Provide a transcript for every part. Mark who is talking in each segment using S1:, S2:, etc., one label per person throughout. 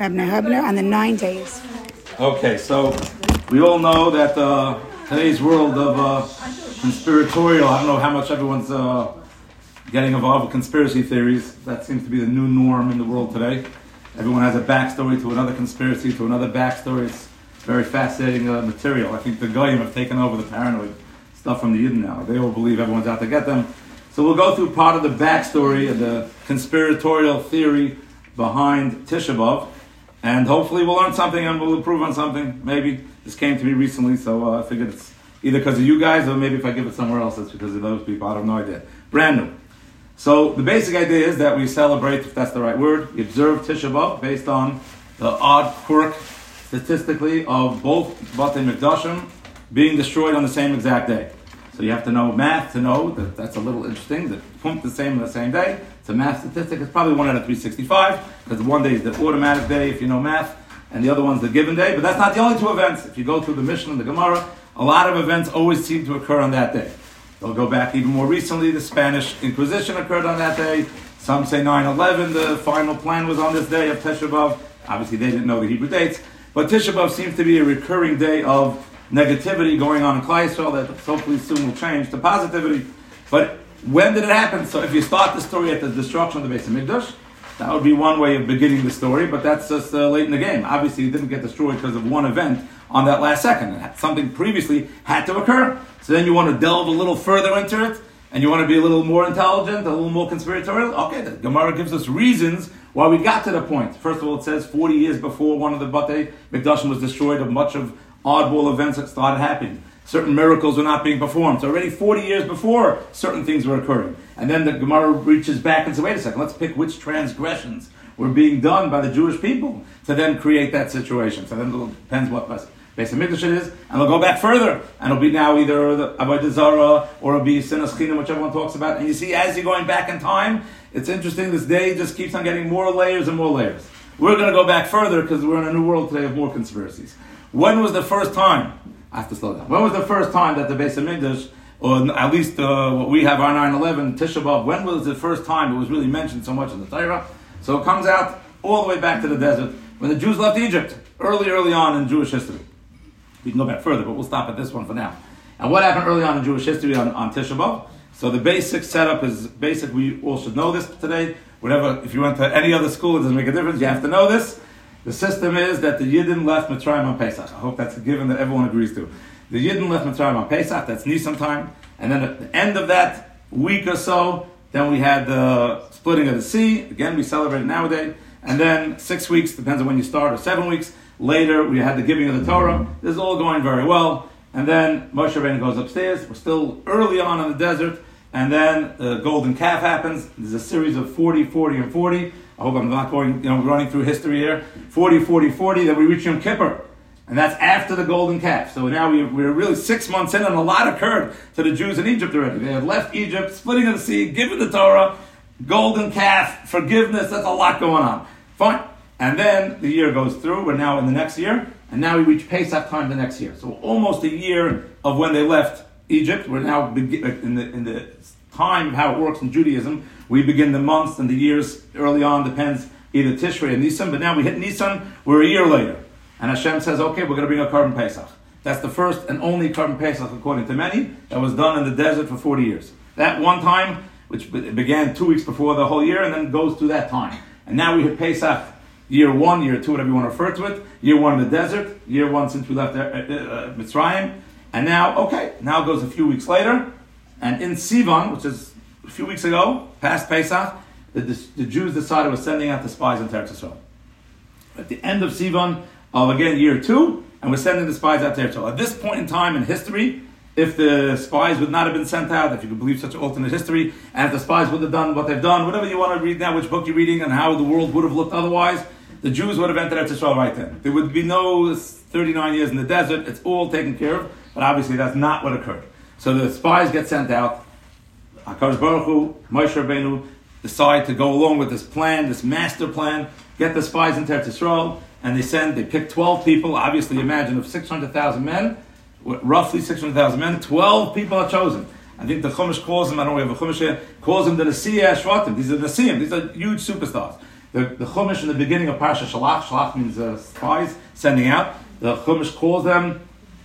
S1: Rabbi Hubner, on the 9 days.
S2: Okay, so we all know that today's world of conspiratorial, I don't know how much everyone's getting involved with conspiracy theories. That seems to be the new norm in the world today. Everyone has a backstory to another conspiracy, to another backstory. It's very fascinating material. I think the Goyim have taken over the paranoid stuff from the Yidden now. They all believe everyone's out to get them. So we'll go through part of the backstory of the conspiratorial theory behind Tisha B'Av, and hopefully we'll learn something and we'll improve on something. Maybe this came to me recently, so I figured it's either because of you guys or maybe if I give it somewhere else, it's because of those people. I have no idea. Brand new. So the basic idea is that we celebrate, if that's the right word, we observe Tisha B'Av based on the odd quirk statistically of both Batei Mikdashim being destroyed on the same exact day. So you have to know math to know that that's a little interesting, that the same on the same day. It's a math statistic. It's probably 1 out of 365, because one day is the automatic day, if you know math, and the other one's the given day. But that's not the only two events. If you go through the Mishnah and the Gemara, a lot of events always seem to occur on that day. They'll go back even more recently. The Spanish Inquisition occurred on that day. Some say 9/11, the final plan was on this day of Tisha B'Av. Obviously, they didn't know the Hebrew dates. But Tisha B'Av seems to be a recurring day of negativity going on in Klal Yisrael that hopefully soon will change to positivity. But when did it happen? So if you start the story at the destruction of the Beis Hamikdash, that would be one way of beginning the story, but that's just late in the game. Obviously, it didn't get destroyed because of one event on that last second. Something previously had to occur. So then you want to delve a little further into it, and you want to be a little more intelligent, a little more conspiratorial. Okay, the Gemara gives us reasons why we got to the point. First of all, it says 40 years before one of the Batei Mikdashim was destroyed, much of oddball events that started happening. Certain miracles were not being performed. So already 40 years before, certain things were occurring. And then the Gemara reaches back and says, wait a second, let's pick which transgressions were being done by the Jewish people to then create that situation. So then it depends what Beis Hamikdash it is, and they'll go back further, and it'll be now either the Avodah Zarah or it'll be Sinas Chinam, which everyone talks about. And you see, as you're going back in time, it's interesting, this day just keeps on getting more layers and more layers. We're going to go back further because we're in a new world today of more conspiracies. When was the first time? I have to slow down. When was the first time that the Beis Hamikdash, or at least what we have our 9/11 Tisha B'Av, when was the first time it was really mentioned so much in the Torah? So it comes out all the way back to the desert when the Jews left Egypt, early on in Jewish history. We can go back further, but we'll stop at this one for now. And what happened early on in Jewish history on Tisha B'Av? So the basic setup is basic. We all should know this today. Whatever, if you went to any other school, it doesn't make a difference. You have to know this. The system is that the Yidden left Mitzrayim on Pesach. I hope that's a given that everyone agrees to. The Yidden left Mitzrayim on Pesach, that's Nisan time. And then at the end of that week or so, then we had the splitting of the sea. Again, we celebrate it nowadays. And then 6 weeks, depends on when you start, or 7 weeks later, we had the giving of the Torah. This is all going very well. And then Moshe Rabbeinu goes upstairs. We're still early on in the desert. And then the golden calf happens. There's a series of 40, 40, and 40. I hope I'm not going, running through history here. 40, 40, 40, then we reach Yom Kippur. And that's after the golden calf. So now we're really 6 months in, and a lot occurred to the Jews in Egypt already. They had left Egypt, splitting of the sea, giving the Torah, golden calf, forgiveness, that's a lot going on. Fine. And then the year goes through, we're now in the next year, and now we reach Pesach time the next year. So almost a year of when they left Egypt. We're now in the time of how it works in Judaism. We begin the months and the years early on, depends either Tishrei or Nisan, but now we hit Nisan, we're a year later. And Hashem says, okay, we're going to bring a Korban Pesach. That's the first and only Korban Pesach, according to many, that was done in the desert for 40 years. That one time, which began 2 weeks before the whole year, and then goes through that time. And now we hit Pesach, year 1, year 2, whatever you want to refer to it, year 1 in the desert, year 1 since we left Mitzrayim, and now it goes a few weeks later, and in Sivan, which is a few weeks ago, past Pesach, the Jews decided we're sending out the spies into Eretz Yisrael. At the end of Sivan of, again, year 2, and we're sending the spies out to Eretz Yisrael. At this point in time in history, if the spies would not have been sent out, if you could believe such an alternate history, and if the spies would have done what they've done, whatever you want to read now, which book you're reading, and how the world would have looked otherwise, the Jews would have entered Eretz Yisrael right then. There would be no 39 years in the desert. It's all taken care of, but obviously that's not what occurred. So the spies get sent out. HaKadosh Baruch Hu, Moshe Rabbeinu, decide to go along with this plan, this master plan, get the spies into Eretz Yisrael, and they pick 12 people. Obviously, imagine of 600,000 men, roughly 600,000 men, 12 people are chosen. I think the Chumash calls them, I don't know if we have a Chumash here, calls them the Nasiya Shvatim. These are Nasiyim, these are huge superstars. The Chumash in the beginning of Parsha Shalach, Shalach means spies, sending out. The Chumash calls them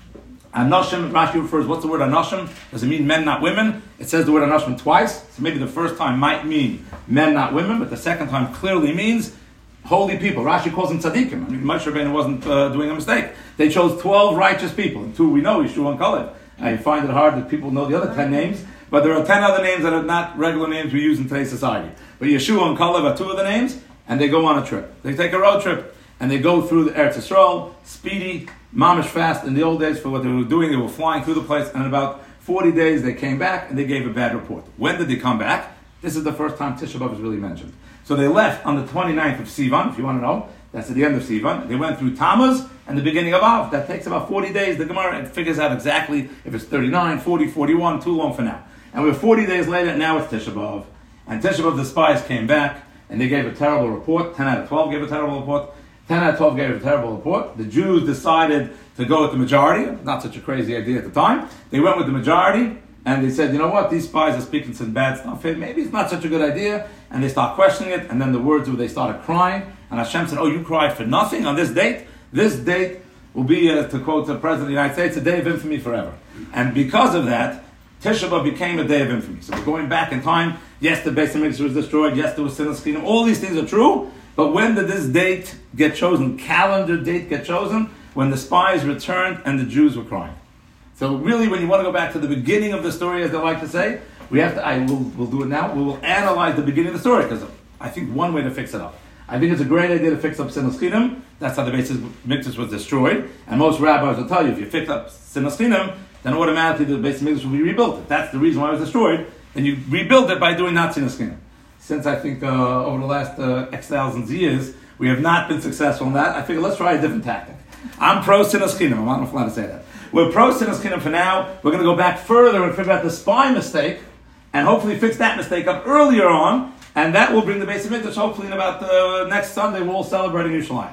S2: Anoshim. Rashi refers, what's the word Anoshim? Does it mean men, not women? It says the word Anoshim twice, so maybe the first time might mean men, not women, but the second time clearly means holy people. Rashi calls them tzaddikim. I mean, Moshe Rabbeinu wasn't doing a mistake. They chose 12 righteous people, and 2 we know, Yeshua and Caleb. I find it hard that people know the other 10 names, but there are 10 other names that are not regular names we use in today's society. But Yeshua and Caleb are 2 of the names, and they go on a trip. They take a road trip, and they go through the Eretz Yisrael, speedy, mamish fast. In the old days, for what they were doing, they were flying through the place, and in about 40 days they came back, and they gave a bad report. When did they come back? This is the first time Tisha B'Av is really mentioned. So they left on the 29th of Sivan, if you want to know. That's at the end of Sivan. They went through Tammuz and the beginning of Av. That takes about 40 days. The Gemara figures out exactly if it's 39, 40, 41, too long for now. And we're 40 days later, now it's Tisha B'Av. And Tisha B'Av, the spies came back, and they gave a terrible report. 10 out of 12 gave a terrible report. 10 out of 12 gave a terrible report. The Jews decided to go with the majority. Not such a crazy idea at the time. They went with the majority, and they said, you know what, these spies are speaking some bad stuff. Maybe it's not such a good idea. And they start questioning it, and then the words were they started crying. And Hashem said, oh, you cried for nothing on this date? This date will be, to quote the President of the United States, a day of infamy forever. And because of that, Tisha B'Av became a day of infamy. So we're going back in time. Yes, the Beis HaMikdash was destroyed. Yes, there was sin and scheming. All these things are true. But when did this date get chosen, calendar date get chosen? When the spies returned and the Jews were crying. So really, when you want to go back to the beginning of the story, as they like to say, we have to, we'll do it now, we will analyze the beginning of the story, because I think one way to fix it up. I think it's a great idea to fix up Sinas Chinam. That's how the Beis HaMikdash was destroyed. And most rabbis will tell you, if you fix up Sinas Chinam, then automatically the Beis HaMikdash will be rebuilt. That's the reason why it was destroyed. And you rebuild it by doing not Sinas Chinam. Since I think over the last X thousands years, we have not been successful in that, I figure let's try a different tactic. I'm pro Sinas Chinam. I'm not allowed to say that. We're pro Sinas Chinam for now. We're going to go back further and figure out the spy mistake, and hopefully fix that mistake up earlier on, and that will bring the Beis HaMikdash hopefully in about next Sunday. We're all celebrating Yerushalayim.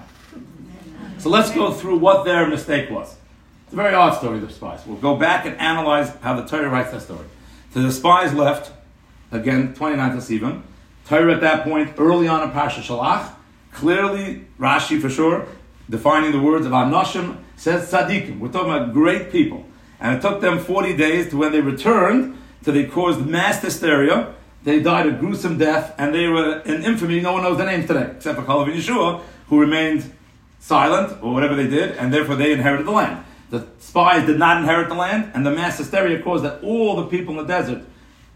S2: So let's go through what their mistake was. It's a very odd story, the spies. We'll go back and analyze how the Torah writes that story. So the spies left, again, 29th of Sivan. Torah at that point, early on in Parsha Shalach, clearly, Rashi for sure, defining the words of Anoshim, says tzaddikim. We're talking about great people. And it took them 40 days to when they returned, till they caused mass hysteria. They died a gruesome death, and they were in infamy. No one knows their names today, except for Caleb and Yeshua, who remained silent, or whatever they did, and therefore they inherited the land. The spies did not inherit the land, and the mass hysteria caused that all the people in the desert,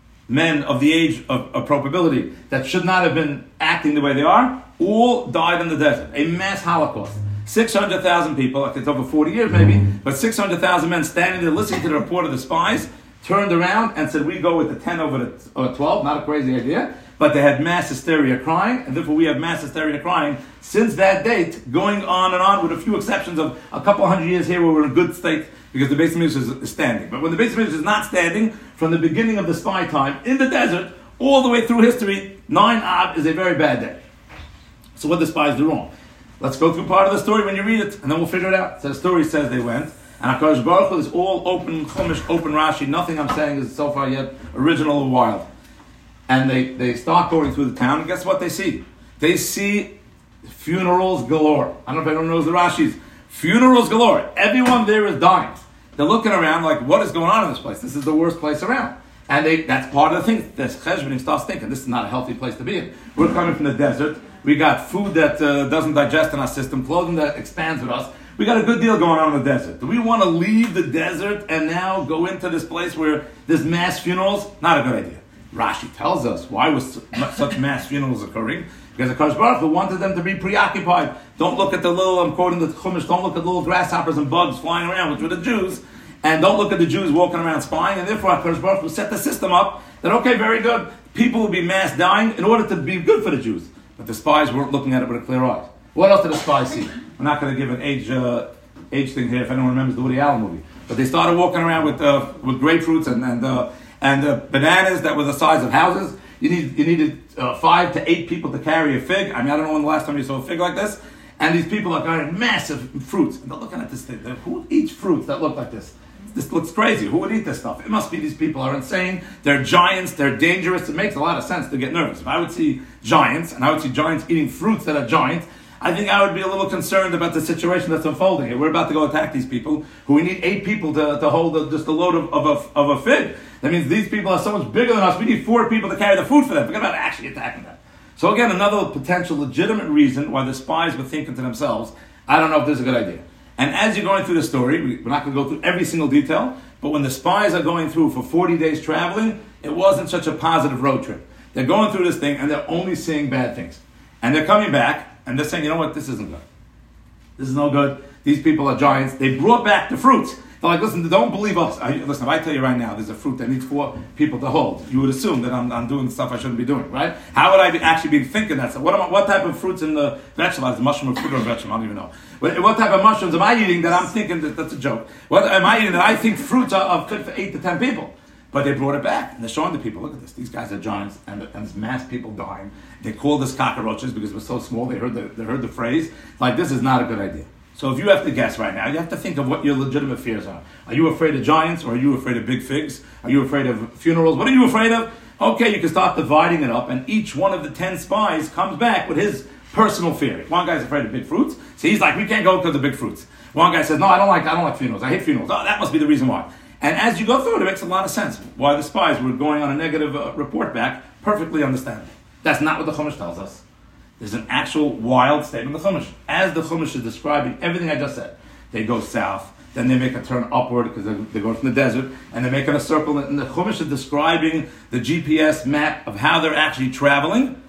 S2: men of the age of probability, that should not have been acting the way they are, all died in the desert. A mass Holocaust. 600,000 people, like it's over 40 years maybe, but 600,000 men standing there listening to the report of the spies, turned around and said, we go with the 10 over the 12, not a crazy idea, but they had mass hysteria crying, and therefore we have mass hysteria crying since that date, going on and on, with a few exceptions of a couple hundred years here where we're in a good state, because the Beis HaMikdash is standing. But when the Beis HaMikdash is not standing, from the beginning of the spy time, in the desert, all the way through history, 9 Av is a very bad day. So what did the spies do wrong? Let's go through part of the story when you read it, and then we'll figure it out. So the story says they went, and HaKadosh Baruch Hu is all open Chumash, open Rashi. Nothing I'm saying is so far yet original or wild. And they start going through the town, and guess what they see? They see funerals galore. I don't know if anyone knows the Rashis. Funerals galore. Everyone there is dying. They're looking around like, what is going on in this place? This is the worst place around. And that's part of the thing. This cheshbonim starts thinking, this is not a healthy place to be in. We're coming from the desert. We got food that doesn't digest in our system, clothing that expands with us. We got a good deal going on in the desert. Do we want to leave the desert and now go into this place where there's mass funerals? Not a good idea. Rashi tells us why was such mass funerals occurring. Because the HaKadosh Baruch Hu wanted them to be preoccupied. Don't look at the little, I'm quoting the Chumash, don't look at little grasshoppers and bugs flying around, which were the Jews. And don't look at the Jews walking around spying. And therefore HaKadosh Baruch Hu set the system up that, okay, very good. People will be mass dying in order to be good for the Jews. But the spies weren't looking at it with a clear eye. What else did the spies see? I'm not going to give an age thing here if anyone remembers the Woody Allen movie. But they started walking around with grapefruits and bananas that were the size of houses. You needed 5 to 8 people to carry a fig. I mean, I don't know when the last time you saw a fig like this. And these people are carrying massive fruits. And they're looking at this thing. Who eats fruits that look like this? this looks crazy. Who would eat this stuff? It must be these people are insane. They're giants. They're dangerous. It makes a lot of sense to get nervous. If I would see giants, and I would see giants eating fruits that are giants, I think I would be a little concerned about the situation that's unfolding here. We're about to go attack these people, who we need 8 people to hold just a load of a fig. That means these people are so much bigger than us. We need 4 people to carry the food for them. Forget about actually attacking them. So again, another potential legitimate reason why the spies were thinking to themselves, I don't know if this is a good idea. And as you're going through the story, we're not going to go through every single detail, but when the spies are going through for 40 days traveling, it wasn't such a positive road trip. They're going through this thing and they're only seeing bad things. And they're coming back and they're saying, you know what, this isn't good. This is no good. These people are giants. They brought back the fruits. They're like, listen, don't believe us. Listen, if I tell you right now, there's a fruit that needs 4 people to hold, you would assume that I'm doing stuff I shouldn't be doing, right? How would I actually be thinking that? So what type of fruits in the vegetable? Is mushroom or fruit or vegetable? I don't even know. What type of mushrooms am I eating that I'm thinking that's a joke? What am I eating that I think fruits are good for 8 to 10 people? But they brought it back, and they're showing the people, look at this, these guys are giants, and there's mass people dying. They called us cockroaches because we're so small, they heard the phrase. Like, this is not a good idea. So if you have to guess right now, you have to think of what your legitimate fears are. Are you afraid of giants, or are you afraid of big figs? Are you afraid of funerals? What are you afraid of? Okay, you can start dividing it up, and each one of the 10 spies comes back with his personal fear. One guy's afraid of big fruits, so he's like, we can't go because of big fruits. One guy says, no, I don't like funerals. I hate funerals. Oh, that must be the reason why. And as you go through it, it makes a lot of sense why the spies were going on a negative report back. Perfectly understandable. That's not what the Chumash tells us. There's an actual wild statement of the Chumash. As the Chumash is describing everything I just said, they go south, then they make a turn upward because they're going from the desert, and they're making a circle, and the Chumash is describing the GPS map of how they're actually traveling.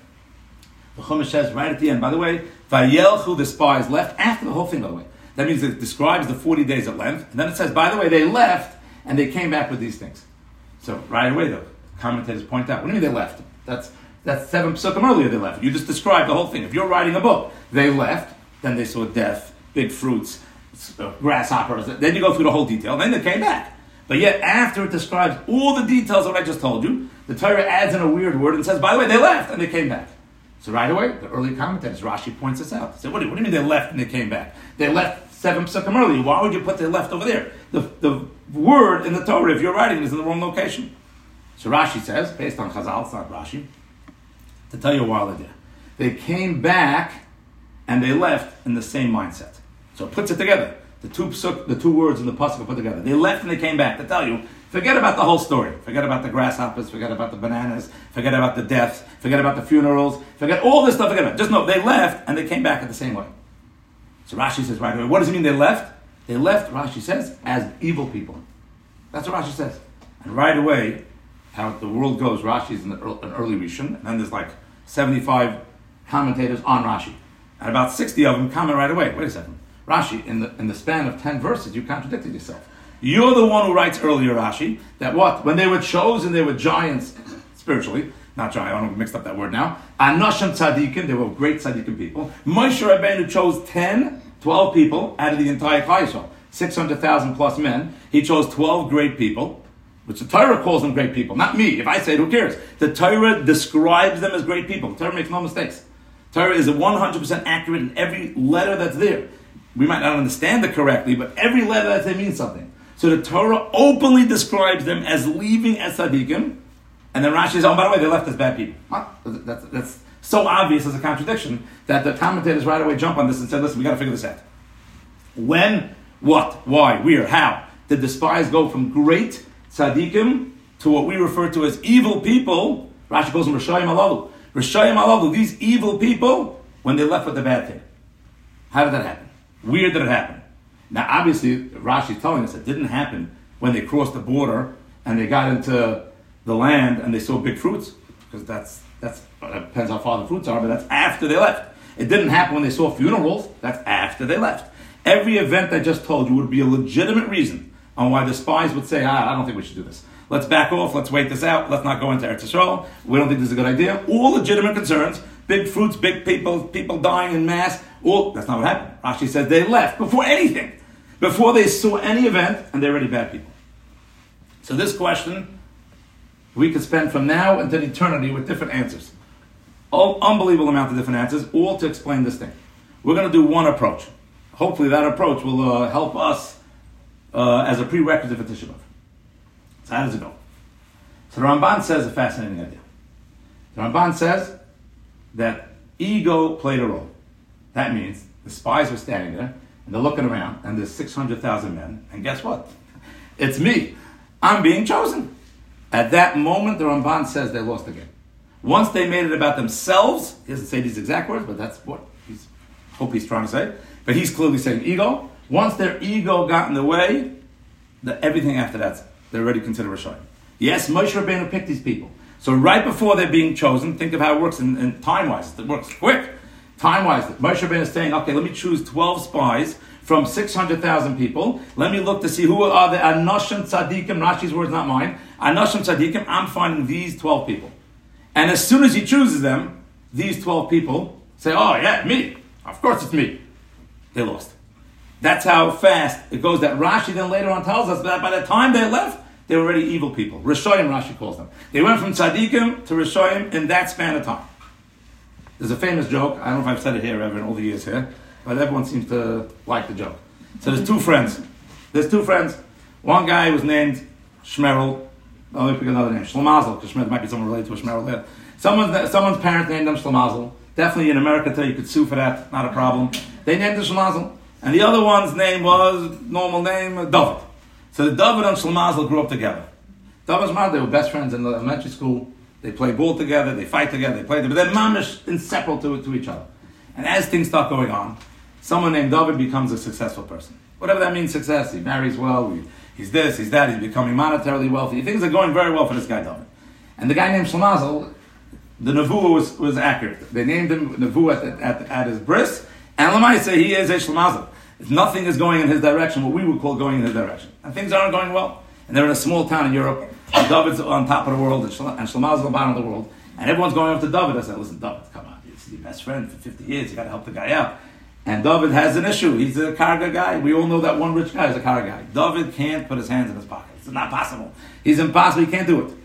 S2: The Chumash says right at the end, by the way, Vayelchu, the spies left after the whole thing, by the way. That means it describes the 40 days at length, and then it says, by the way, they left, and they came back with these things. So right away, the commentators point out, what do you mean they left? That's 7 psukim earlier they left. You just described the whole thing. If you're writing a book, they left, then they saw death, big fruits, grasshoppers. Then you go through the whole detail, then they came back. But yet, after it describes all the details of what I just told you, the Torah adds in a weird word and says, by the way, they left, and they came back. So right away, the early commentators, Rashi points this out. They say, what do you mean they left and they came back? They left 7 psukim earlier. Why would you put they left over there? The word in the Torah, if you're writing, is in the wrong location. So Rashi says, based on Chazal, it's not Rashi, to tell you a wild idea. They came back and they left in the same mindset. So it puts it together. The two words in the pasuk are put together. They left and they came back to tell you, forget about the whole story. Forget about the grasshoppers, forget about the bananas, forget about the deaths, forget about the funerals, forget all this stuff, forget about it. Just know, they left and they came back in the same way. So Rashi says right away, what does it mean they left? They left, Rashi says, as evil people. That's what Rashi says. And right away, how the world goes, Rashi is an early Rishon, and then there's like 75 commentators on Rashi. And about 60 of them comment right away. Wait a second. Rashi, in the span of 10 verses, you contradicted yourself. You're the one who writes earlier, Rashi, that what? When they were chosen, they were giants, spiritually. Not giant, I don't mixed up that word now. Anoshim tzaddikim, they were great tzaddikim people. Moshe Rabbeinu chose 12 people out of the entire Klal Yisrael. 600,000 plus men. He chose 12 great people, which the Torah calls them great people. Not me. If I say it, who cares? The Torah describes them as great people. The Torah makes no mistakes. The Torah is 100% accurate in every letter that's there. We might not understand it correctly, but every letter that's there means something. So the Torah openly describes them as leaving as tzaddikim, and then Rashi says, oh, by the way, they left as bad people. That's so obvious as a contradiction that the commentators right away jump on this and say, listen, we got to figure this out. When, what, why, where, how did the spies go from great tzaddikim to what we refer to as evil people? Rashi calls them Rishayim Alalu. Rishayim Alalu, these evil people, when they left with the bad thing. How did that happen? Where did it happen? Now, obviously, Rashi's telling us it didn't happen when they crossed the border and they got into the land and they saw big fruits, because that depends how far the fruits are, but that's after they left. It didn't happen when they saw funerals. That's after they left. Every event I just told you would be a legitimate reason on why the spies would say, I don't think we should do this. Let's back off. Let's wait this out. Let's not go into Eretz Yisrael. We don't think this is a good idea. All legitimate concerns. Big fruits, big people dying in mass. That's not what happened. Rashi says they left before anything. Before they saw any event, and they're already bad people. So this question, we could spend from now until eternity with different answers. Unbelievable amount of different answers, all to explain this thing. We're going to do one approach. Hopefully that approach will help us as a prerequisite for Tisha B'Av. So how does it go? So the Ramban says a fascinating idea. The Ramban says that ego played a role. That means the spies were standing there, and they're looking around, and there's 600,000 men, and guess what? It's me. I'm being chosen. At that moment, the Ramban says they lost the game. Once they made it about themselves, he doesn't say these exact words, but that's what he's trying to say. But he's clearly saying ego. Once their ego got in the way, everything after that, they're already considered Rishayim. Yes, Moshe Rabbeinu picked these people. So right before they're being chosen, think of how it works in time-wise. It works quick. Time-wise, Moshe Rabbeinu is saying, okay, let me choose 12 spies from 600,000 people. Let me look to see who are the Anoshim Tzadikim, Rashi's words, not mine. Anoshim Tzadikim, I'm finding these 12 people. And as soon as he chooses them, these 12 people say, oh yeah, me. Of course it's me. They lost. That's how fast it goes. That Rashi then later on tells us that by the time they left, they were already evil people. Rishoyim, Rashi calls them. They went from tzaddikim to Rishoyim in that span of time. There's a famous joke. I don't know if I've said it here ever in all the years here, but everyone seems to like the joke. So there's two friends. One guy was named Shmerel. Oh, let me pick another name. Shlomazel, because might be someone related to a Shmerel there. Someone's parents named them Shlomazel. Definitely in America today you could sue for that. Not a problem. They named him Shlomazel. And the other one's name was, normal name, David. So David and Shlomazel grew up together. David and Shlomazel, they were best friends in the elementary school. They play ball together, they fight together, they play together. But they're mamish inseparable to each other. And as things start going on, someone named David becomes a successful person. Whatever that means, success. He marries well, he's this, he's that, he's becoming monetarily wealthy. Things are going very well for this guy, David. And the guy named Shlomazel, the Nevuah was accurate. They named him Nevuah at his bris, and Lamaisa, he is a Shlomazel. Nothing is going in his direction, what we would call going in his direction. And things aren't going well. And they're in a small town in Europe, and David's on top of the world, and Shlomazel's on the bottom of the world. And everyone's going up to David. I said, listen, David, come on, this is your best friend for 50 years, you got to help the guy out. And David has an issue. He's a karga guy. We all know that one rich guy is a karga guy. David can't put his hands in his pocket. It's not possible. He's impossible. He can't do it.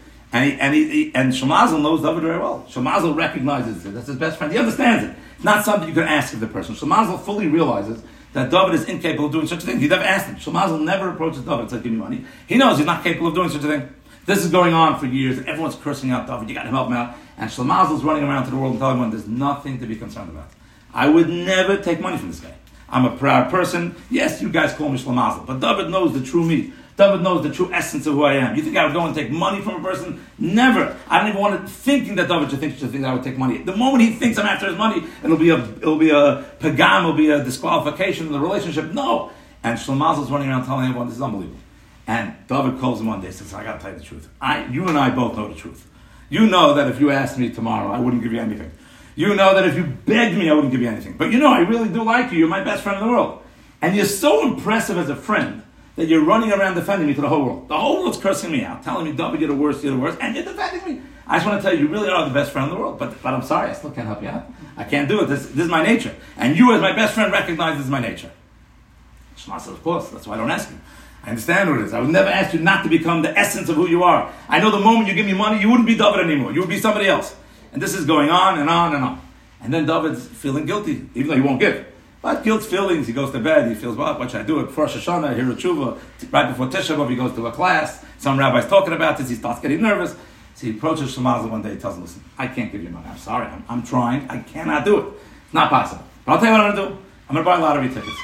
S2: And Shlomazel knows David very well. Shlomazel recognizes it. That's his best friend. He understands it. It's not something you can ask of the person. Shlomazel fully realizes that David is incapable of doing such a thing. He never asked him. Shlomazel never approaches David and said, give me money. He knows he's not capable of doing such a thing. This is going on for years. Everyone's cursing out David. You got to help him out. And Shlomazel's running around to the world and telling everyone there's nothing to be concerned about. I would never take money from this guy. I'm a proud person. Yes, you guys call me Shlomazel, but David knows the true me. David knows the true essence of who I am. You think I would go and take money from a person? Never. I don't even want to thinking that David should think that I would take money. The moment he thinks I'm after his money, it'll be a pagam, it'll be a disqualification in the relationship. No. And Shlomazel's running around telling everyone this is unbelievable. And David calls him one day and says, I got to tell you the truth. You and I both know the truth. You know that if you asked me tomorrow, I wouldn't give you anything. You know that if you begged me, I wouldn't give you anything. But you know, I really do like you. You're my best friend in the world. And you're so impressive as a friend that you're running around defending me to the whole world. The whole world's cursing me out, telling me, David, you're the worst, and you're defending me. I just want to tell you, you really are the best friend in the world. But I'm sorry, I still can't help you out. I can't do it. This is my nature. And you, as my best friend, recognize this is my nature. Shema says, of course, that's why I don't ask you. I understand what it is. I would never ask you not to become the essence of who you are. I know the moment you give me money, you wouldn't be David anymore. You would be somebody else. And this is going on and on and on. And then David's feeling guilty, even though he won't give. But guilt's feelings, he goes to bed, he feels, well, what should I do? Before Rosh Hashanah, I hear a tshuva. Right before Tisha B'Av, he goes to a class. Some rabbi's talking about this, he starts getting nervous. So he approaches Shlomazel one day, he tells him, listen, I can't give you money. I'm sorry, I'm trying, I cannot do it. It's not possible. But I'll tell you what I'm going to do. I'm going to buy lottery tickets.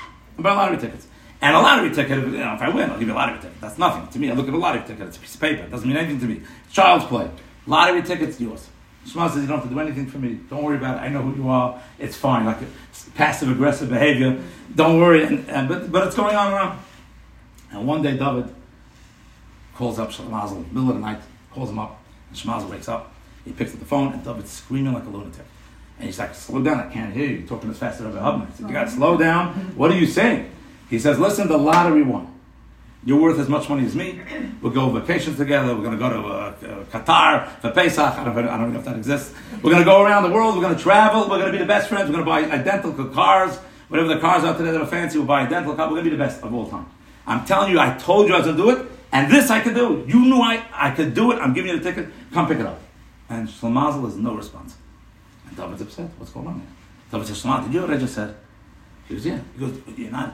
S2: And a lottery ticket, if I win, I'll give you a lottery ticket. That's nothing. To me, I look at a lottery ticket, it's a piece of paper. It doesn't mean anything to me. It's child's play. Lottery ticket's yours. Shlomazel says, you don't have to do anything for me. Don't worry about it. I know who you are. It's fine. Like passive-aggressive behavior. Don't worry. But it's going on and on. And one day, David calls up Shlomazel in the middle of the night, calls him up, and Shlomazel wakes up. He picks up the phone, and David's screaming like a lunatic. And he's like, slow down. I can't hear you. You're talking as fast as Rabbi Hubner. He said, you got to slow down. What are you saying? He says, listen, the lottery won. You're worth as much money as me. We'll go on vacation together. We're going to go to Qatar for Pesach. I don't know if that exists. We're going to go around the world. We're going to travel. We're going to be the best friends. We're going to buy identical cars. Whatever the cars are today that are fancy, we'll buy identical cars. We're going to be the best of all time. I'm telling you, I told you I was going to do it. And this I could do. You knew I could do it. I'm giving you the ticket. Come pick it up. And Shlomazel has no response. And David's upset. What's going on here? David says, Shlomazel, did you hear what I just said? He goes, yeah. He goes,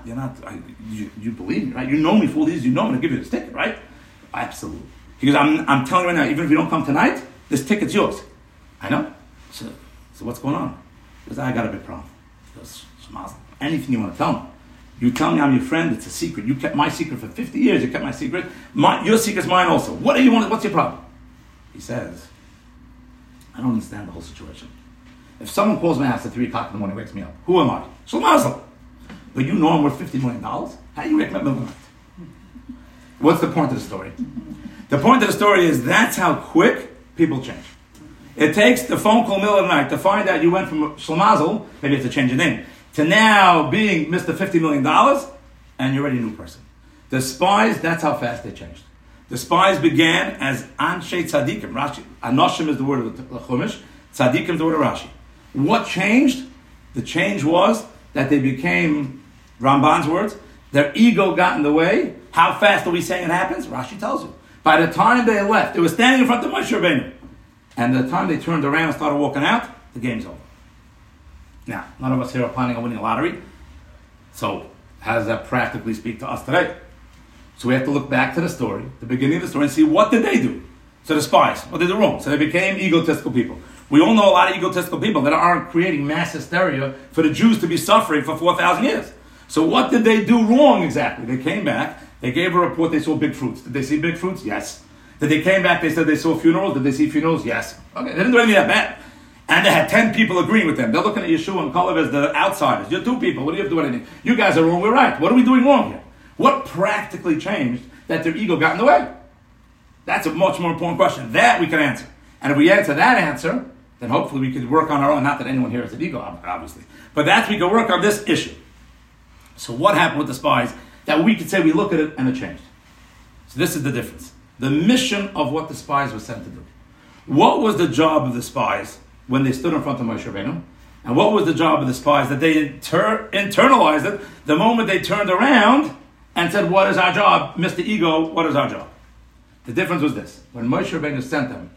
S2: you believe me, right? You know me for all these, you know I'm going to give you this ticket, right? Absolutely. He goes, I'm telling you right now, even if you don't come tonight, this ticket's yours. I know. So what's going on? He goes, I got a big problem. He goes, Shmaz, anything you want to tell me. You tell me I'm your friend, it's a secret. You kept my secret for 50 years, you kept my secret. Your secret's mine also. What do you want? What's your problem? He says, I don't understand the whole situation. If someone calls my house at 3 o'clock in the morning, wakes me up, who am I? Shlomo. But you know I'm worth $50 million? How do you wake me up in the middle of the night? What's the point of the story? The point of the story is that's how quick people change. It takes the phone call middle of the night to find out you went from Shlomo, maybe you have to change your name, to now being Mr. $50 million, and you're already a new person. The spies, that's how fast they changed. The spies began as Anshe Tzadikim. Rashi, Anoshim is the word of the Chumash, Tzadikim is the word of Rashi. What changed? The change was that they became, Ramban's words, their ego got in the way. How fast are we saying it happens? Rashi tells you. By the time they left, they were standing in front of Moshe Rabbeinu. And the time they turned around and started walking out, the game's over. Now, none of us here are planning on winning a lottery. So, how does that practically speak to us today? So we have to look back to the story, the beginning of the story, and see what did they do? So the spies, what did they do wrong? So they became egotistical people. We all know a lot of egotistical people that aren't creating mass hysteria for the Jews to be suffering for 4,000 years. So what did they do wrong exactly? They came back, they gave a report, they saw big fruits. Did they see big fruits? Yes. Did they came back, they said they saw funerals? Did they see funerals? Yes. Okay, they didn't do anything that bad. And they had 10 people agreeing with them. They're looking at Yeshua and Kalev as the outsiders. You're 2 people. What do you have to do anything? You guys are wrong. We're right. What are we doing wrong here? What practically changed that their ego got in the way? That's a much more important question. That we can answer. And if we answer that answer, then hopefully we could work on our own. Not that anyone here has an ego, obviously. But that's we can work on this issue. So what happened with the spies? That we could say we look at it and it changed. So this is the difference. The mission of what the spies were sent to do. What was the job of the spies when they stood in front of Moshe Rabbeinu? And what was the job of the spies? That they internalized it the moment they turned around and said, what is our job? Mr. Ego, what is our job? The difference was this. When Moshe Rabbeinu sent them,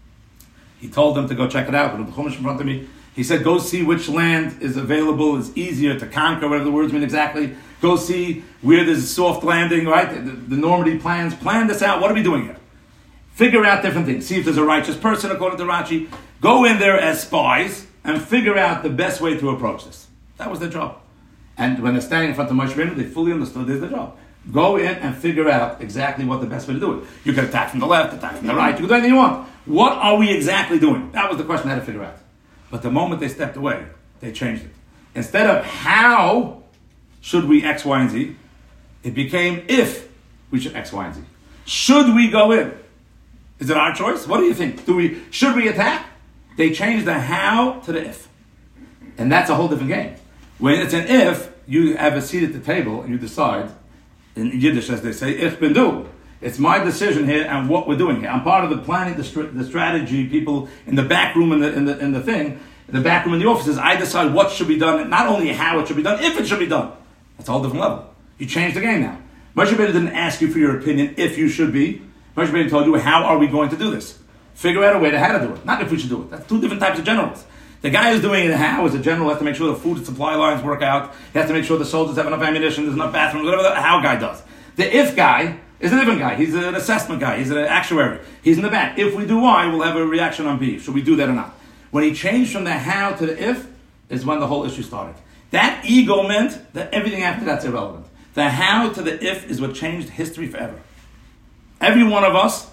S2: he told them to go check it out. With the Chumash in front of me, he said, go see which land is available, is easier to conquer, whatever the words mean exactly. Go see where there's a soft landing, right? The Normandy plans. Plan this out. What are we doing here? Figure out different things. See if there's a righteous person, according to Rashi. Go in there as spies and figure out the best way to approach this. That was their job. And when they're standing in front of Moshe Rabbeinu, they fully understood this is their job. Go in and figure out exactly what the best way to do it. You can attack from the left, attack from the right, you can do anything you want. What are we exactly doing? That was the question they had to figure out. But the moment they stepped away, they changed it. Instead of how should we X, Y, and Z, it became if we should X, Y, and Z. Should we go in? Is it our choice? What do you think? Should we attack? They changed the how to the if. And that's a whole different game. When it's an if, you have a seat at the table and you decide, in Yiddish as they say, ich bin du. It's my decision here and what we're doing here. I'm part of the planning, the strategy, people in the back room in the thing, in the back room in the offices. I decide what should be done, not only how it should be done, if it should be done. That's a whole different level. You change the game now. Moshe Rabbeinu didn't ask you for your opinion if you should be. Moshe Rabbeinu told you, how are we going to do this? Figure out a way to how to do it, not if we should do it. That's 2 different types of generals. The guy who's doing it how as a general has to make sure the food supply lines work out. He has to make sure the soldiers have enough ammunition, there's enough bathrooms, whatever the how guy does. The if guy is a different guy. He's an assessment guy. He's an actuary. He's in the back. If we do Y, we'll have a reaction on B. Should we do that or not? When he changed from the how to the if is when the whole issue started. That ego meant that everything after that's irrelevant. The how to the if is what changed history forever. Every one of us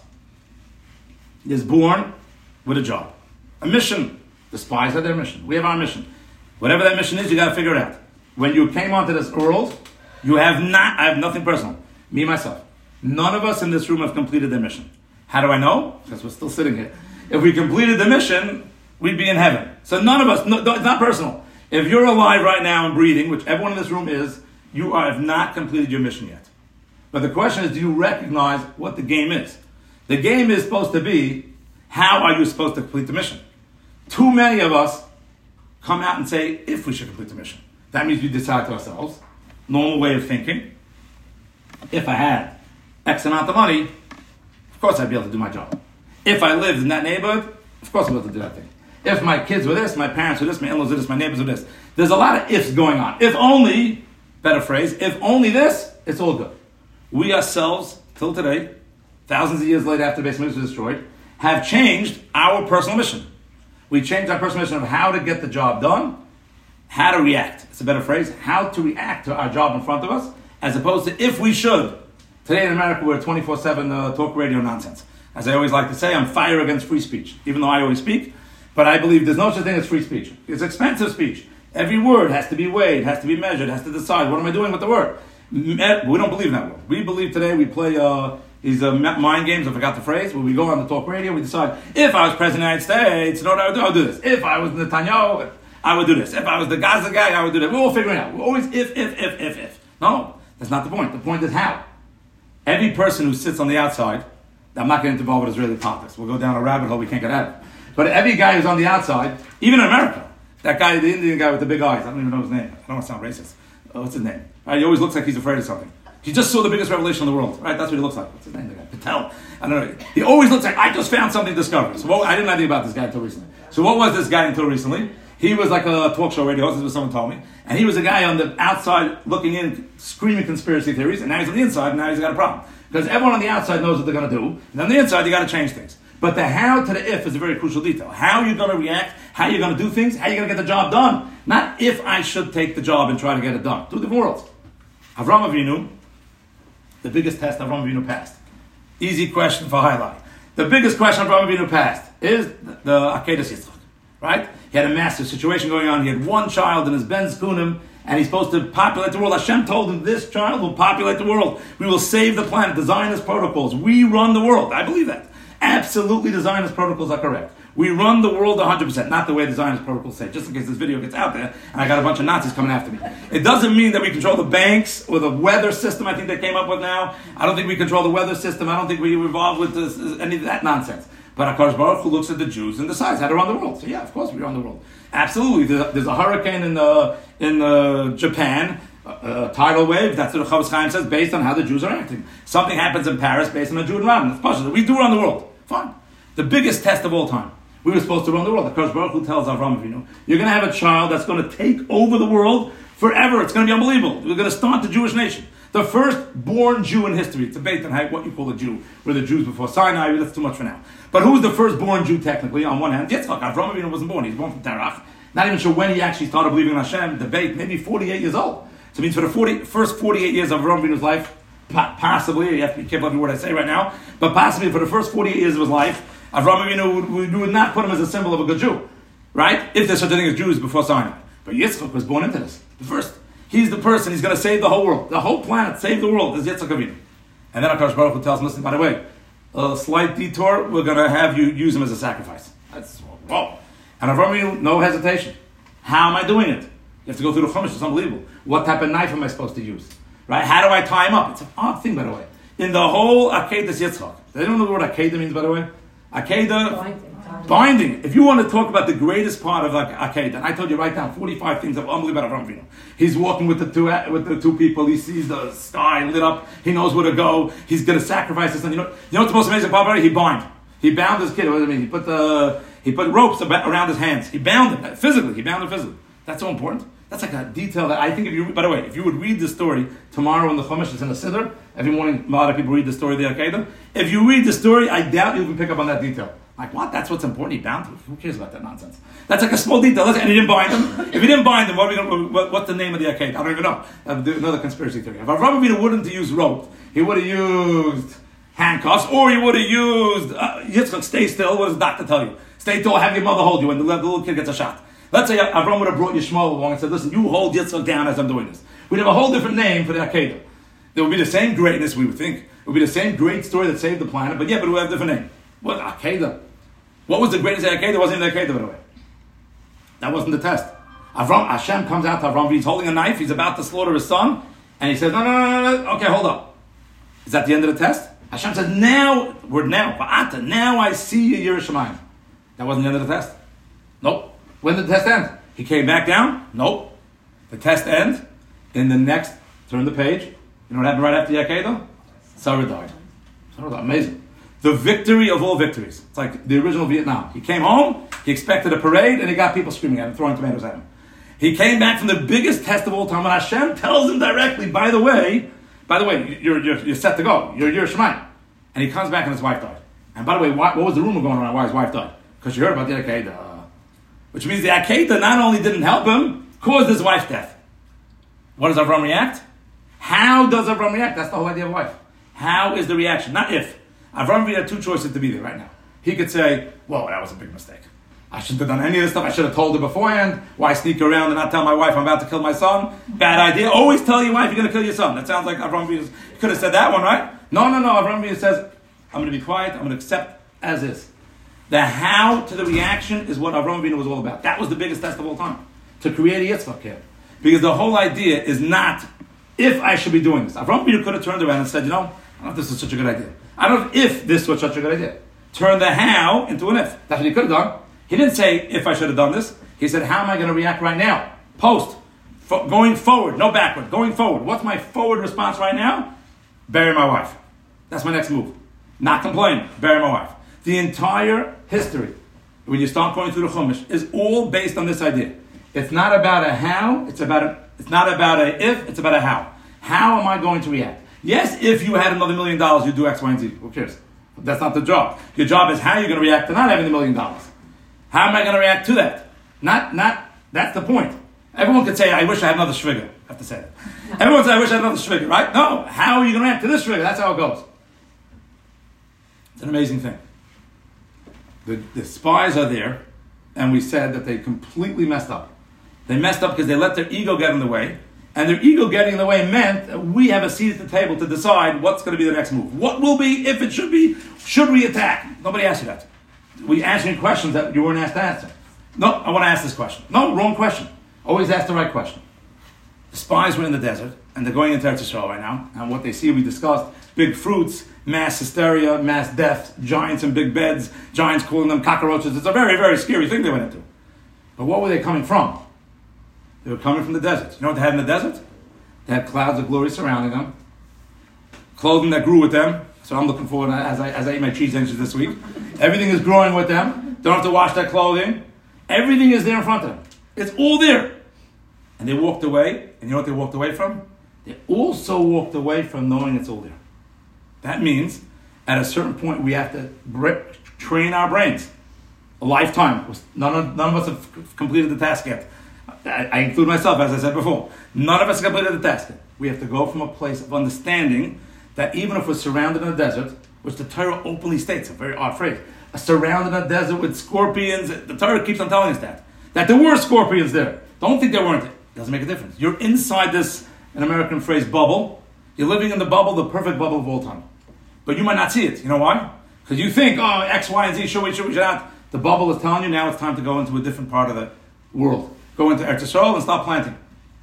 S2: is born with a job, a mission. The spies have their mission. We have our mission. Whatever that mission is, you got to figure it out. When you came onto this world, I have nothing personal. Me, myself. None of us in this room have completed their mission. How do I know? Because we're still sitting here. If we completed the mission, we'd be in heaven. So none of us, it's not personal. If you're alive right now and breathing, which everyone in this room is, you have not completed your mission yet. But the question is, do you recognize what the game is? The game is supposed to be, how are you supposed to complete the mission? Too many of us come out and say, if we should complete the mission. That means we decide to ourselves, normal way of thinking. If I had X amount of money, of course I'd be able to do my job. If I lived in that neighborhood, of course I'd be able to do that thing. If my kids were this, my parents were this, my in-laws were this, my neighbors were this. There's a lot of ifs going on. If only, better phrase, if only this, it's all good. We ourselves, till today, thousands of years later after the Beis Hamikdash was destroyed, have changed our personal mission. We changed our personal mission of how to get the job done, how to react. It's a better phrase. How to react to our job in front of us, as opposed to if we should. Today in America, we're 24/7 talk radio nonsense. As I always like to say, I'm fire against free speech, even though I always speak. But I believe there's no such thing as free speech. It's expensive speech. Every word has to be weighed, has to be measured, has to decide, what am I doing with the word? We don't believe in that word. We believe today we play these mind games, I forgot the phrase, where we go on the talk radio, we decide, if I was President of the United States, you know what I would do? I would do this. If I was Netanyahu, I would do this. If I was the Gaza guy, I would do that. We're all figuring it out. We're always if. No, that's not the point. The point is how. Every person who sits on the outside, I'm not getting involved with Israeli politics. We'll go down a rabbit hole we can't get out of. But every guy who's on the outside, even in America, that guy, the Indian guy with the big eyes, I don't even know his name. I don't want to sound racist. What's his name? He always looks like he's afraid of something. He just saw the biggest revelation in the world, right? That's what he looks like. What's his name? The guy? Patel. I don't know. He always looks like, I just found something discovered. So I didn't know anything about this guy until recently. So what was this guy until recently? He was like a talk show radio host, as someone told me. And he was a guy on the outside looking in, screaming conspiracy theories. And now he's on the inside, and now he's got a problem. Because everyone on the outside knows what they're going to do. And on the inside, you got to change things. But the how to the if is a very crucial detail. How you're going to react, how you're going to do things, how you're going to get the job done. Not if I should take the job and try to get it done. Two different worlds. Avraham Avinu, the biggest test Avraham Avinu passed. Easy question for highlight. The biggest question Avraham Avinu passed is the Akedas Yitzchak. Right? He had a massive situation going on. He had one child in his Ben Zkunim, and he's supposed to populate the world. Hashem told him, this child will populate the world. We will save the planet. The Zionist protocols. We run the world. I believe that. Absolutely, the Zionist protocols are correct. We run the world 100%, not the way the Zionist protocols say, just in case this video gets out there and I got a bunch of Nazis coming after me. It doesn't mean that we control the banks or the weather system I think they came up with now. I don't think we control the weather system. I don't think we involved with any of that nonsense. But HaKadosh Baruch Hu looks at the Jews and decides how to run the world. So yeah, of course we run the world. Absolutely. There's a hurricane in Japan, tidal wave, that's what the Chavetz Chaim says, based on how the Jews are acting. Something happens in Paris based on a Jew and Rabin. It's possible. We do run the world. Fine. The biggest test of all time. We were supposed to run the world. HaKadosh Baruch Hu tells Avraham Avinu, you're going to have a child that's going to take over the world forever. It's going to be unbelievable. We're going to start the Jewish nation. The first born Jew in history. It's a debate on what you call a Jew. Were the Jews before Sinai? That's too much for now. But who was the first born Jew technically? On one hand, Yitzchak. Avraham Avinu wasn't born. He was born from Terach. Not even sure when he actually started believing in Hashem. Debate, maybe 48 years old. So it means for the first 48 years of Avraham Avinu's life, possibly, you have to be careful of what I say right now, but possibly for the first 48 years of his life, Avraham Avinu would not put him as a symbol of a good Jew, right? If there's such a thing as Jews before Sinai. But Yitzchak was born into this. The first. He's the person, he's going to save the whole world. The whole planet, save the world, is Yitzchak Avinu. And then HaKadosh Baruch Hu tells him, listen, by the way, a slight detour, we're going to have you use him as a sacrifice. That's, whoa. And Avraham Avinu, no hesitation. How am I doing it? You have to go through the Chumash, it's unbelievable. What type of knife am I supposed to use? Right? How do I tie him up? It's an odd thing, by the way. In the whole Akedas Yitzchak. They don't know what Akedah means, by the way. Akedah, binding. If you want to talk about the greatest part of Akedah, and I told you right now, 45 things of unbelievable about Avraham Avinu. He's walking with the two people. He sees the sky lit up. He knows where to go. He's going to sacrifice his son. You know what's the most amazing part about it? He bound his kid. What does it mean? He put ropes around his hands. He bound him physically. That's so important. That's like a detail that I think by the way, if you would read the story tomorrow in the Chumash, it's in the Siddur. Every morning, a lot of people read the story of the Akedah. If you read the story, I doubt you can pick up on that detail. Like, what? That's what's important. He bound him. Who cares about that nonsense? That's like a small detail. And he didn't bind him. If he didn't bind him, what's the name of the Akedah? I don't even know. Another conspiracy theory. If Avraham Avinu wouldn't use rope, he would have used handcuffs, or he would have used Yitzchak, stay still. What does the doctor tell you? Stay still, have your mother hold you when the little kid gets a shot. Let's say Avraham would have brought Yishmael along and said, listen, you hold Yitzchak down as I'm doing this. We'd have a whole different name for the Akedah. There would be the same greatness, we would think. It would be the same great story that saved the planet, but it would have a different name. What? Akedah. What was the greatest Akedah? It wasn't even the Akedah, by the way. That wasn't the test. Hashem comes out to Avraham, he's holding a knife, he's about to slaughter his son, and he says, no, okay, hold up. Is that the end of the test? Hashem says, now I see you, Yerushalayim. That wasn't the end of the test. Nope. When did the test end? He came back down? Nope. The test ends in the next, turn the page. You know what happened right after the Akedah? Sarah died. Amazing. The victory of all victories. It's like the original Vietnam. He came home, He expected a parade, and he got people screaming at him, throwing tomatoes at him. He came back from the biggest test of all time, when Hashem tells him directly, by the way, you're set to go. You're Shemayim. And he comes back and his wife died. And by the way, what was the rumor going on why his wife died? Because you heard about the Akedah. Which means the Akedah not only didn't help him, caused his wife's death. What does Avram react? How does Avram react? That's the whole idea of life. How is the reaction? Not if. Avram had two choices to be there right now. He could say, well, that was a big mistake. I shouldn't have done any of this stuff. I should have told her beforehand. Why sneak around and not tell my wife I'm about to kill my son? Bad idea. Always tell your wife you're going to kill your son. That sounds like Avram could have said that one, right? No. Avram says, I'm going to be quiet. I'm going to accept as is. The how to the reaction is what Avram Avinu was all about. That was the biggest test of all time. To create a Yitzchak here. Because the whole idea is not if I should be doing this. Avram Avinu could have turned around and said, I don't know if this is such a good idea. I don't know if this was such a good idea. Turn the how into an if. That's what he could have done. He didn't say if I should have done this. He said, how am I going to react right now? Going forward, no backward. Going forward. What's my forward response right now? Bury my wife. That's my next move. Not complain. Bury my wife. The entire history, when you start going through the Chumash, is all based on this idea. It's not about a how, it's not about a if, it's about a how. How am I going to react? Yes, if you had another $1 million, you'd do X, Y, and Z. Who cares? That's not the job. Your job is how you're going to react to not having the $1 million. How am I going to react to that? Not, that's the point. Everyone could say, I wish I had another shviga. I have to say that. Everyone says, I wish I had another shviga, right? No, how are you going to react to this shviga? That's how it goes. It's an amazing thing. The spies are there, and we said that they completely messed up. They messed up because they let their ego get in the way, and their ego getting in the way meant that we have a seat at the table to decide what's going to be the next move. What will be, if it should be, should we attack? Nobody asked you that. We answering questions that you weren't asked to answer. No, I want to ask this question. No, wrong question. Always ask the right question. The spies were in the desert, and they're going into Eretz Yisrael right now, and what they see, we discussed, big fruits, mass hysteria, mass death, giants in big beds, giants calling them cockroaches. It's a very, very scary thing they went into. But what were they coming from? They were coming from the desert. You know what they had in the desert? They had clouds of glory surrounding them, clothing that grew with them. So I'm looking forward, as I eat my cheese engines this week. Everything is growing with them. Don't have to wash their clothing. Everything is there in front of them. It's all there. And they walked away. And you know what they walked away from? They also walked away from knowing it's all there. That means, at a certain point, we have to train our brains. A lifetime. None of us have completed the task yet. I include myself, as I said before. None of us have completed the task yet. We have to go from a place of understanding that even if we're surrounded in a desert, which the Torah openly states, a very odd phrase, surrounded in a desert with scorpions, the Torah keeps on telling us that there were scorpions there. Don't think there weren't. It doesn't make a difference. You're inside this, an American phrase, bubble. You're living in the bubble, the perfect bubble of all time. But you might not see it. You know why? Because you think, X, Y, and Z, should we not? The bubble is telling you now it's time to go into a different part of the world. Go into Eretz Yisrael and stop planting.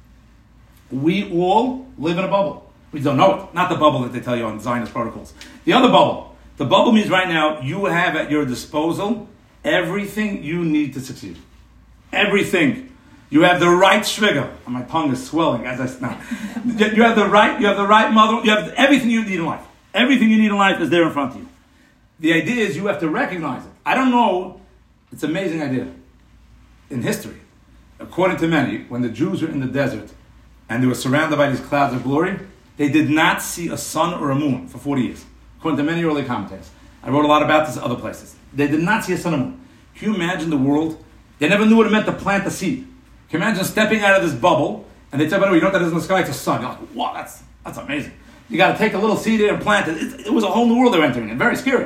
S2: We all live in a bubble. We don't know it. Not the bubble that they tell you on Zionist protocols. The other bubble. The bubble means right now you have at your disposal everything you need to succeed. Everything. You have the right shviga. My tongue is swelling as I snap. You have the right mother. You have everything you need in life. Everything you need in life is there in front of you. The idea is you have to recognize it. I don't know. It's an amazing idea. In history, according to many, when the Jews were in the desert and they were surrounded by these clouds of glory, they did not see a sun or a moon for 40 years. According to many early commentators. I wrote a lot about this in other places. They did not see a sun or moon. Can you imagine the world? They never knew what it meant to plant a seed. Can you imagine stepping out of this bubble and they tell you, by the way, you know what that is in the sky? It's a sun. You're like, wow, that's amazing. You got to take a little seed there and plant it. It was a whole new world they were entering in. Very scary.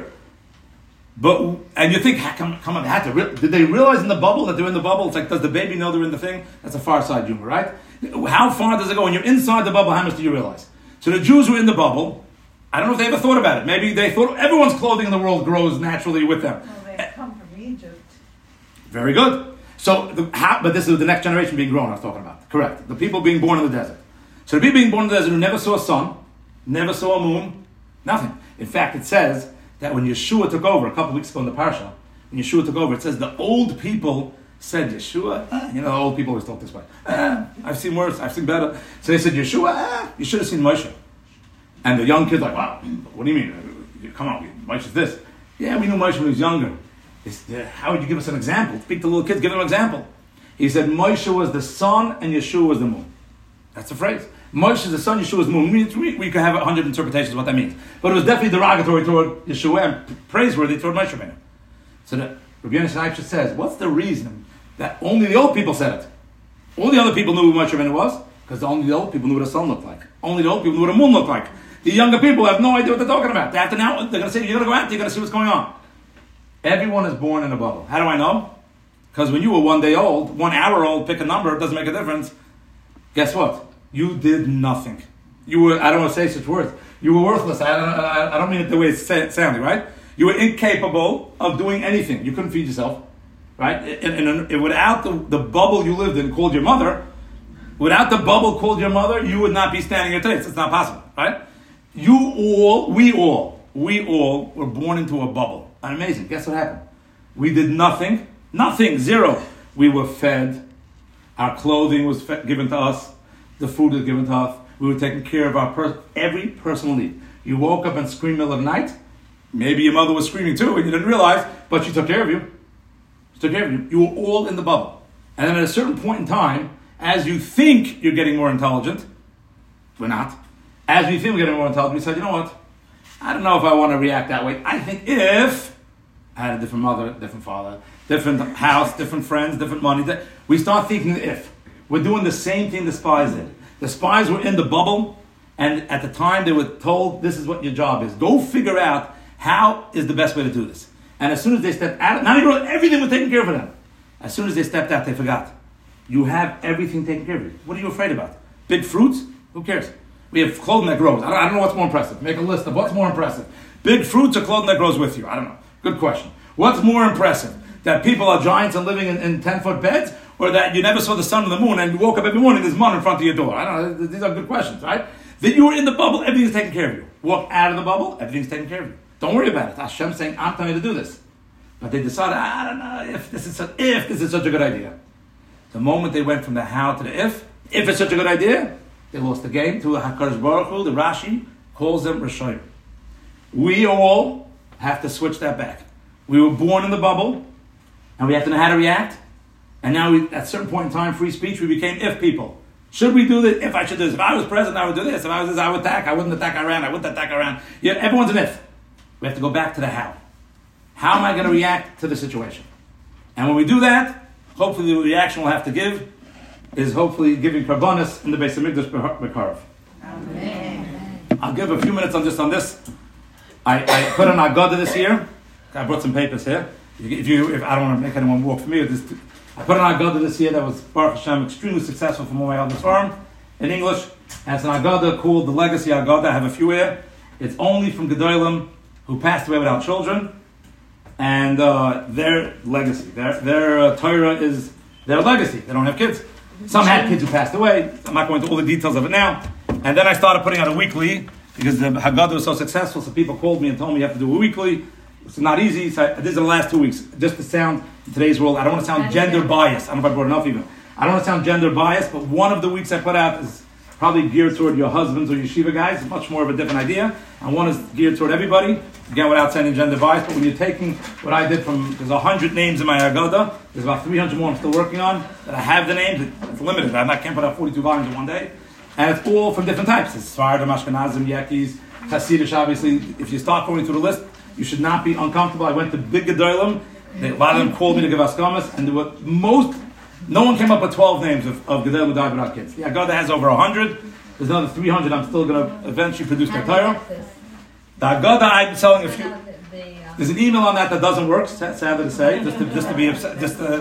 S2: And you think, come on, did they realize in the bubble that they're in the bubble? It's like, does the baby know they're in the thing? That's a far side humor, right? How far does it go? When you're inside the bubble, how much do you realize? So the Jews were in the bubble. I don't know if they ever thought about it. Maybe they thought everyone's clothing in the world grows naturally with them.
S3: Well, they come from Egypt.
S2: Very good. So, but this is the next generation being grown I was talking about. Correct. The people being born in the desert. So the people being born in the desert who never saw a sun, never saw a moon, nothing. In fact, it says that when Yeshua took over, a couple of weeks ago in the Parsha, when Yeshua took over, it says the old people said, Yeshua, the old people always talk this way. I've seen worse, I've seen better. So they said, Yeshua, you should have seen Moshe. And the young kid's like, wow, what do you mean? Come on, Moshe's this. Yeah, we knew Moshe when he was younger. He said, how would you give us an example? Speak to little kids, give them an example. He said, Moshe was the sun and Yeshua was the moon. That's the phrase. Moshe is the sun, Yeshua is the moon. We could have 100 interpretations of what that means. But it was definitely derogatory toward Yeshua and praiseworthy toward Moshe Rabbeinu. So that Rabbi Yonasan Eibschitz says, what's the reason that only the old people said it? All the other people knew who Moshe Rabbeinu was, because only the old people knew what a sun looked like. Only the old people knew what a moon looked like. The younger people have no idea what they're talking about. They have to now, they're going to say, you're going to go out there, you're going to see what's going on. Everyone is born in a bubble. How do I know? Because when you were 1 day old, 1 hour old, pick a number, it doesn't make a difference. Guess what? You did nothing. You were, I don't want to say such words, you were worthless. I don't mean it the way it's sounding, right? You were incapable of doing anything. You couldn't feed yourself, right? And without the bubble you lived in called your mother, without the bubble called your mother, you would not be standing here today. It's not possible, right? We all were born into a bubble. And amazing. Guess what happened? We did nothing. Nothing. Zero. We were fed. Our clothing was given to us. The food was given to us. We were taking care of our every personal need. You woke up and screamed middle of the night. Maybe your mother was screaming too and you didn't realize, but she took care of you. She took care of you. You were all in the bubble. And then at a certain point in time, as you think you're getting more intelligent, we're not. As we think we're getting more intelligent, we said, you know what? I don't know if I want to react that way. I think if I had a different mother, different father, different house, different friends, different money, we start thinking if. We're doing the same thing the spies did. The spies were in the bubble, and at the time they were told, this is what your job is. Go figure out how is the best way to do this. And as soon as they stepped out, not even everything was taken care of for them. As soon as they stepped out, they forgot. You have everything taken care of you. What are you afraid about? Big fruits? Who cares? We have clothing that grows. I don't know what's more impressive. Make a list of what's more impressive. Big fruits or clothing that grows with you? I don't know. Good question. What's more impressive? That people are giants and living in 10-foot beds? Or that you never saw the sun and the moon and you woke up every morning, there's mun in front of your door? I don't know. These are good questions, right? That you were in the bubble, everything's taken care of you. Walk out of the bubble, everything's taken care of you. Don't worry about it. Hashem's saying, I'm telling you to do this. But they decided, I don't know if this is such a good idea. The moment they went from the how to the if it's such a good idea, they lost the game to HaKadosh Baruch Hu. The Rashi calls them Rishayim. We all have to switch that back. We were born in the bubble, and we have to know how to react. And now, at a certain point in time, free speech, we became if people. Should we do this? If I should do this. If I was president, I would do this. If I was this, I would attack. I wouldn't attack Iran. I wouldn't attack Iran. Yeah, everyone's an if. We have to go back to the how. How am I going to react to the situation? And when we do that, hopefully the reaction we'll have to give is hopefully giving karbanos in the Beis Hamikdash B'Karov. Amen. I'll give a few minutes on this. I put an Agada this year. I brought some papers here. If I don't want to make anyone walk for me, I put an Agada this year that was, Baruch Hashem, extremely successful from my eldest farm in English. And it's an Agada called the Legacy Agada. I have a few here. It's only from Gedolim who passed away without children. And their legacy, their Torah is their legacy. They don't have kids. Some had kids who passed away. I'm not going into all the details of it now. And then I started putting out a weekly because the Haggadah was so successful. So people called me and told me you have to do a weekly. It's not easy. So this is the last 2 weeks. Just to sound in today's world, I don't want to sound gender biased. I don't know if I brought enough even. I don't want to sound gender biased, but one of the weeks I put out is probably geared toward your husbands or yeshiva guys. It's much more of a different idea. And one is geared toward everybody. Again, without sounding gender biased, but when you're taking what I did from, there's 100 names in my Haggadah. There's about 300 more I'm still working on. That I have the names. It's limited. I can't put out 42 volumes in one day. And it's all from different types. It's Sfardim, Ashkenazim, Yekis, Hasidish, obviously. If you start going through the list, you should not be uncomfortable. I went to big Gedolim. A lot of them called me to give askamas. And there were no one came up with 12 names of Gedolim who died without kids. The Haggadah has over 100. There's another 300 I'm still going to eventually produce the Torah. The Haggadah I'm selling a few. There's an email on that doesn't work. Sadly to say, just to be upset.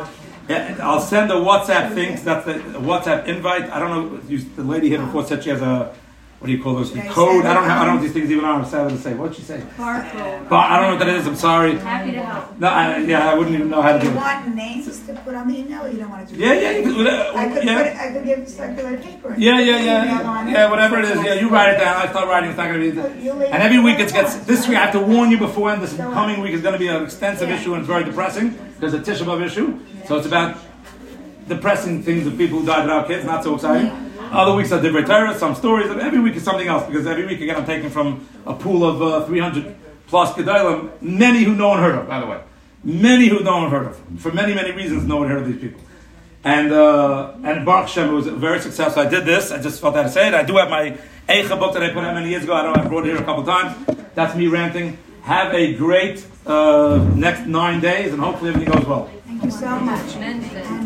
S2: I'll send a WhatsApp thing. That's a WhatsApp invite. I don't know. The lady here before said she has a. What do you call those? The code. I don't know what these things even are. Sadly to say. What'd she say? Barcode. I don't know what that is. I'm sorry.
S3: Happy to help.
S2: No, I wouldn't even know how to do it.
S1: Do you want names to put on the email? Or you don't want to do
S2: that?
S1: I could give circular paper.
S2: Yeah, whatever it is. Yeah, you write it down. I start writing. It's not going to be. And every week it gets. This week I have to warn you beforehand. This coming week is going to be an extensive issue and it's very depressing because it's a Tisha B'Av issue. So it's about depressing things of people who died without kids. Not so exciting. Other weeks I did Torah, some stories. Every week is something else because every week again I'm taking from a pool of 300 plus Gedolim, many who no one heard of, by the way. Many who no one heard of. For many, many reasons, no one heard of these people. And Baruch Hashem, it was very successful. I did this. I just felt I had to say it. I do have my Eicha book that I put out many years ago. I brought it here a couple times. That's me ranting. Have a great next 9 days, and hopefully everything goes well.
S1: Thank you so much.